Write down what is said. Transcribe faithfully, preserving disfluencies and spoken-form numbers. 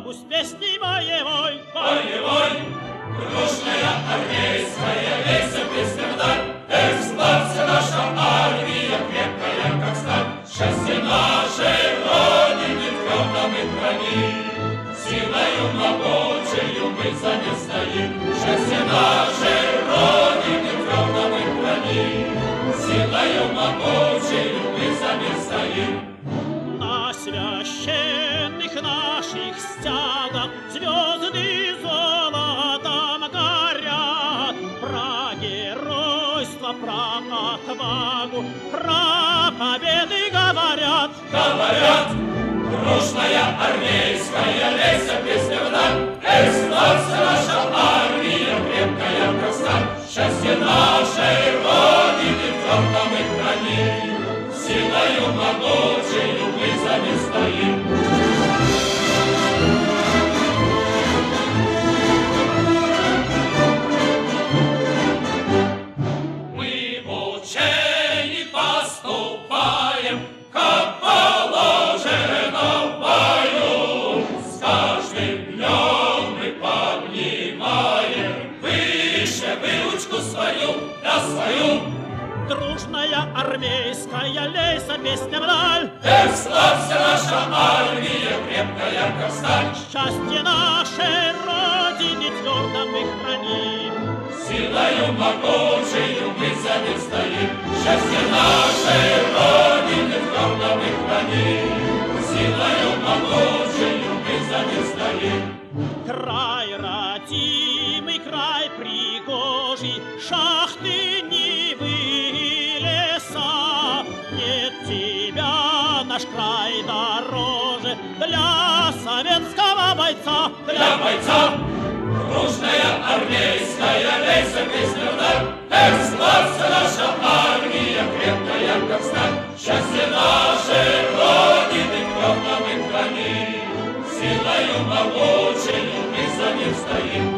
пусть песней боевой, боевой, дружная армейская, лейся песня вдаль. Эх, славься наша армия, крепкая, как сталь. Счастье нашей Родины твердо мы храним, силою могучею мы за ней стоим. Счастье нашей Родины твердо мы храним, силою могучею мы за ней стоим. На священных наших стягах звезды золотом горят. Про геройство, про отвагу, про победы говорят. Говорят, дружная армейская, лейся песня вдаль. Эх, славься наша армия, крепкая, как сталь. Счастье нашей Родины твердо мы храним, силою могучею мы за ней стоим. Мы в учении поступаем, как положено в бою. С каждым днем мы поднимаем выше выучку свою, да свою. Дружная армейская, лейся песня вдаль. Эх, славься наша армия, крепкая, как сталь. Счастье нашей Родине твердо мы храним, силою могучею мы за ней стоим. Счастье нашей Родины твердо мы храним, силою могучею мы за ней стоим. край родимый, край пригожий, шахты, нивы, леса. Нет тебя, наш край, дороже для советского бойца, Для бойца дружная армейская, лейся песня вдаль. Эх, славься наша армия, крепкая, как сталь. Счастье нашей Родины твердо мы храним, силою могучею мы за ней стоим.